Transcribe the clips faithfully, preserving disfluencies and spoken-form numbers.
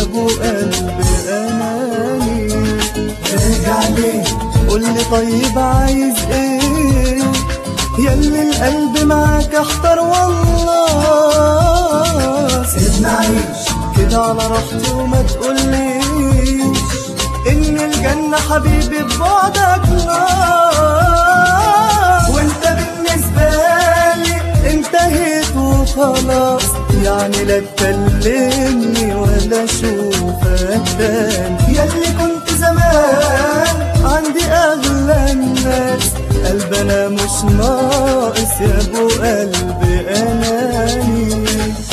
يا ابو قلب اناني. ارجع ليه قولي طيب عايز ايه ياللي القلب معاك احتار والله. سيبنا عيش كده على راحتي وما تقوليش ان الجنة حبيبي ببعدك نار. وانت بالنسبة لي انتهيت وخلاص، يعني لا تكلمني ولا اشوفك تاني. ياللي كنت زمان عندي اغلى الناس، قلب انا مش ناقص يا ابو قلب اناني.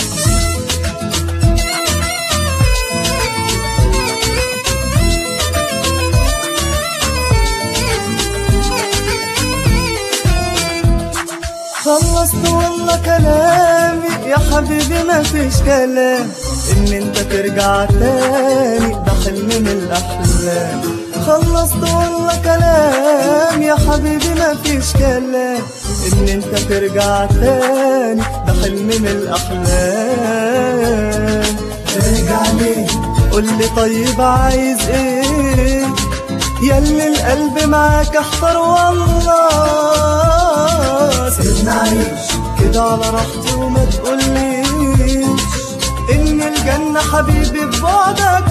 خلصت والله كلامي يا حبيبي مفيش كلام، ان انت ترجع تاني ده حلم من الاحلام. خلصت والله كلام يا حبيبي مفيش كلام، ان انت ترجع تاني ده حلم من الاحلام. ارجع ليه قولي طيب عايز ايه ياللي القلب معاك احتار والله. سيبنا عيش كده على راحتي وما تقوليش ان الجنة حبيبي ببعدك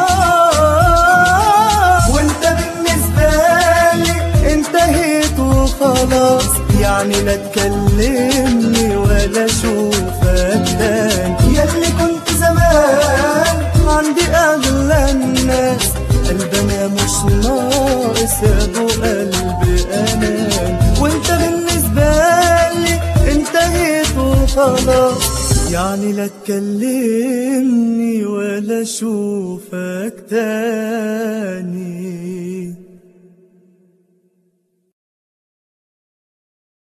نار. وانت بالنسبة لي انتهيت وخلاص، يعني لا تكلمني ولا اشوفك تاني. ياللي كنت زمان عندي اغلى الناس، قلب انا مش ناقص يا ابو قلب اناني. وانت بالنسبة لي انتهيت وخلاص، يعني لا تكلمني ولا اشوفك تاني.